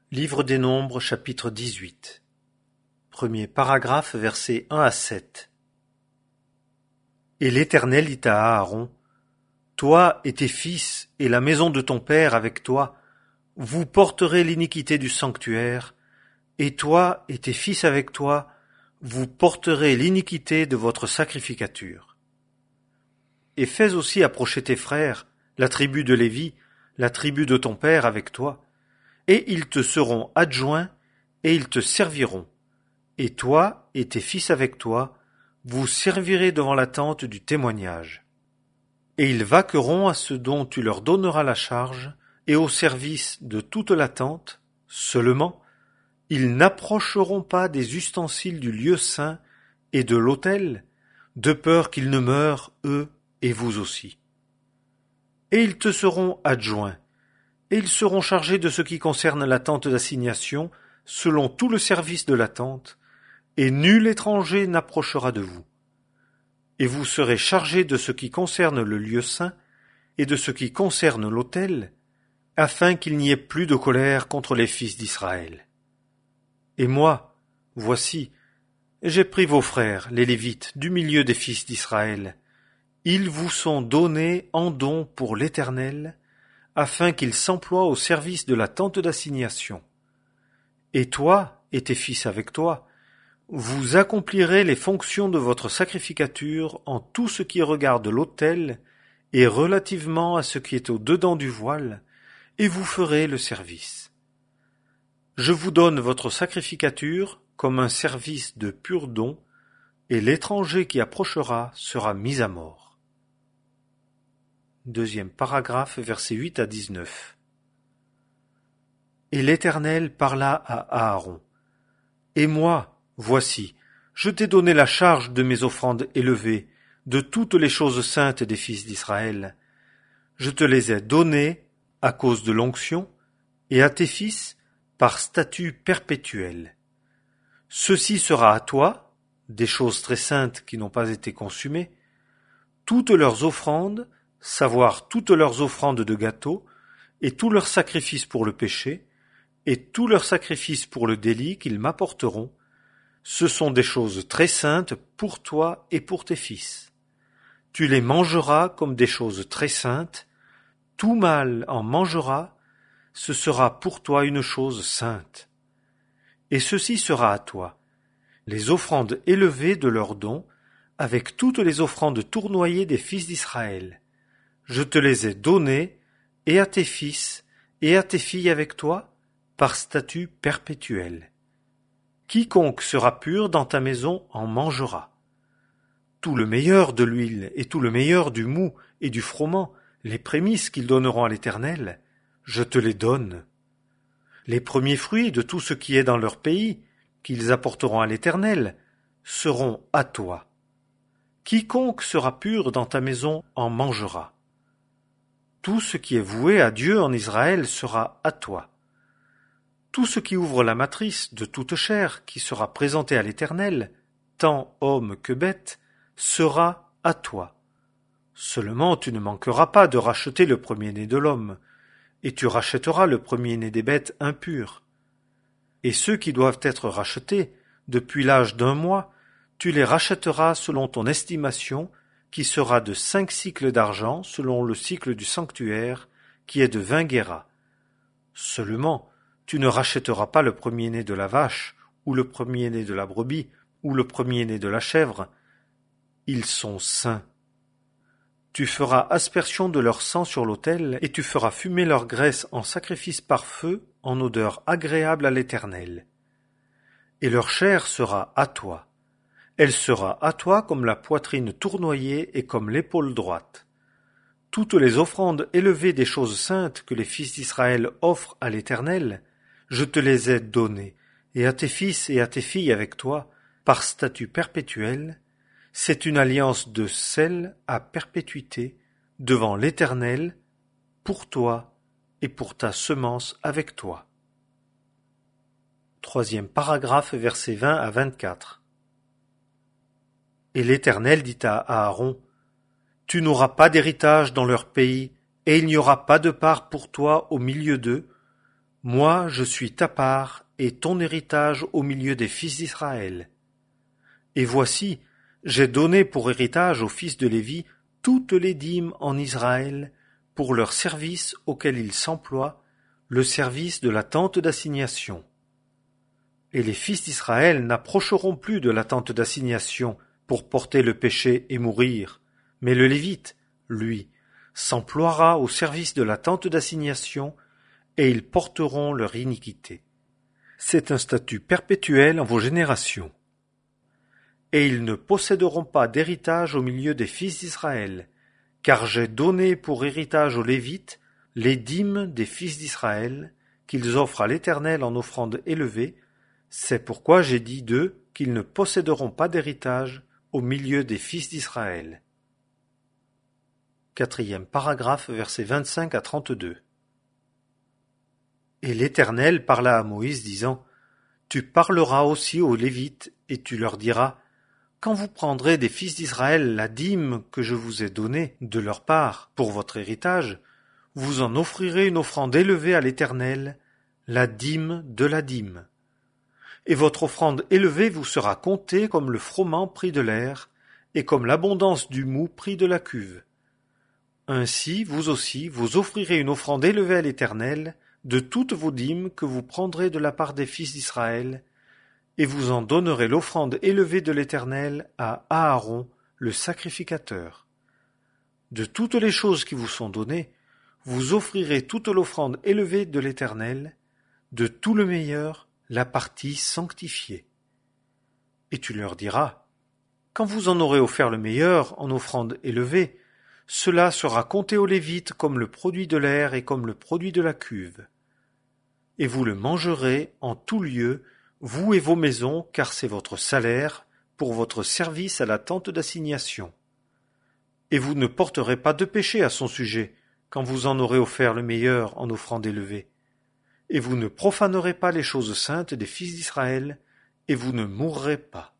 Livre des Nombres, chapitre 18. Premier paragraphe, versets 1 à 7. Et l'Éternel dit à Aaron, toi et tes fils et la maison de ton père avec toi, vous porterez l'iniquité du sanctuaire, et toi et tes fils avec toi, vous porterez l'iniquité de votre sacrificature. Et fais aussi approcher tes frères, la tribu de Lévi, la tribu de ton père avec toi, et ils te seront adjoints, et ils te serviront. Et toi et tes fils avec toi, vous servirez devant la tente du témoignage. Et ils vaqueront à ce dont tu leur donneras la charge, et au service de toute la tente, seulement, ils n'approcheront pas des ustensiles du lieu saint et de l'autel, de peur qu'ils ne meurent, eux et vous aussi. Et ils te seront adjoints, et ils seront chargés de ce qui concerne la tente d'assignation, selon tout le service de la tente, et nul étranger n'approchera de vous. Et vous serez chargés de ce qui concerne le lieu saint, et de ce qui concerne l'autel, afin qu'il n'y ait plus de colère contre les fils d'Israël. Et moi, voici, j'ai pris vos frères, les Lévites, du milieu des fils d'Israël. Ils vous sont donnés en don pour l'Éternel, afin qu'ils s'emploient au service de la tente d'assignation. Et toi, et tes fils avec toi, vous accomplirez les fonctions de votre sacrificature en tout ce qui regarde l'autel et relativement à ce qui est au-dedans du voile, et vous ferez le service. Je vous donne votre sacrificature comme un service de pur don, et l'étranger qui approchera sera mis à mort. Deuxième paragraphe, versets 8 à 19. Et l'Éternel parla à Aaron. Et moi, voici, je t'ai donné la charge de mes offrandes élevées, de toutes les choses saintes des fils d'Israël. Je te les ai données à cause de l'onction, et à tes fils par statut perpétuel. Ceci sera à toi, des choses très saintes qui n'ont pas été consumées, toutes leurs offrandes, savoir toutes leurs offrandes de gâteaux, et tous leurs sacrifices pour le péché, et tous leurs sacrifices pour le délit qu'ils m'apporteront, ce sont des choses très saintes pour toi et pour tes fils. Tu les mangeras comme des choses très saintes, tout mâle en mangera, ce sera pour toi une chose sainte. Et ceci sera à toi, les offrandes élevées de leurs dons, avec toutes les offrandes tournoyées des fils d'Israël. Je te les ai données, et à tes fils, et à tes filles avec toi, par statut perpétuel. Quiconque sera pur dans ta maison en mangera. Tout le meilleur de l'huile, et tout le meilleur du mou et du froment, les prémices qu'ils donneront à l'Éternel, je te les donne. Les premiers fruits de tout ce qui est dans leur pays, qu'ils apporteront à l'Éternel, seront à toi. Quiconque sera pur dans ta maison en mangera. Tout ce qui est voué à Dieu en Israël sera à toi. Tout ce qui ouvre la matrice de toute chair qui sera présenté à l'Éternel, tant homme que bête, sera à toi. Seulement tu ne manqueras pas de racheter le premier-né de l'homme, et tu rachèteras le premier-né des bêtes impures. Et ceux qui doivent être rachetés, depuis l'âge d'1 mois, tu les rachèteras selon ton estimation, qui sera de 5 sicles d'argent selon le cycle du sanctuaire, qui est de 20 guéras. Seulement, tu ne rachèteras pas le premier-né de la vache, ou le premier-né de la brebis, ou le premier-né de la chèvre. Ils sont saints. Tu feras aspersion de leur sang sur l'autel, et tu feras fumer leur graisse en sacrifice par feu, en odeur agréable à l'Éternel. Et leur chair sera à toi. Elle sera à toi comme la poitrine tournoyée et comme l'épaule droite. Toutes les offrandes élevées des choses saintes que les fils d'Israël offrent à l'Éternel, je te les ai données, et à tes fils et à tes filles avec toi, par statut perpétuel. C'est une alliance de sel à perpétuité devant l'Éternel, pour toi et pour ta semence avec toi. Troisième paragraphe, versets 20 à 24. Et l'Éternel dit à Aaron, tu n'auras pas d'héritage dans leur pays, et il n'y aura pas de part pour toi au milieu d'eux, Moi, je suis ta part et ton héritage au milieu des fils d'Israël. Et voici, j'ai donné pour héritage aux fils de Lévi toutes les dîmes en Israël pour leur service auquel ils s'emploient, le service de la tente d'assignation. Et les fils d'Israël n'approcheront plus de la tente d'assignation pour porter le péché et mourir, mais le Lévite, lui, s'emploiera au service de la tente d'assignation, et ils porteront leur iniquité. C'est un statut perpétuel en vos générations. Et ils ne posséderont pas d'héritage au milieu des fils d'Israël, car j'ai donné pour héritage aux Lévites les dîmes des fils d'Israël, qu'ils offrent à l'Éternel en offrande élevée. C'est pourquoi j'ai dit d'eux qu'ils ne posséderont pas d'héritage au milieu des fils d'Israël. 4e paragraphe, versets 25 à 32. Et l'Éternel parla à Moïse, disant: Tu parleras aussi aux Lévites, et tu leur diras: Quand vous prendrez des fils d'Israël la dîme que je vous ai donnée de leur part pour votre héritage, vous en offrirez une offrande élevée à l'Éternel, la dîme de la dîme. Et votre offrande élevée vous sera comptée comme le froment pris de l'air, et comme l'abondance du moût pris de la cuve. Ainsi, vous aussi, vous offrirez une offrande élevée à l'Éternel, de toutes vos dîmes que vous prendrez de la part des fils d'Israël, et vous en donnerez l'offrande élevée de l'Éternel à Aaron, le sacrificateur. De toutes les choses qui vous sont données, vous offrirez toute l'offrande élevée de l'Éternel, de tout le meilleur, la partie sanctifiée. Et tu leur diras: Quand vous en aurez offert le meilleur en offrande élevée, cela sera compté aux Lévites comme le produit de l'air et comme le produit de la cuve. Et vous le mangerez en tout lieu, vous et vos maisons, car c'est votre salaire pour votre service à la tente d'assignation. Et vous ne porterez pas de péché à son sujet, quand vous en aurez offert le meilleur en offrande élevée. Et vous ne profanerez pas les choses saintes des fils d'Israël, et vous ne mourrez pas.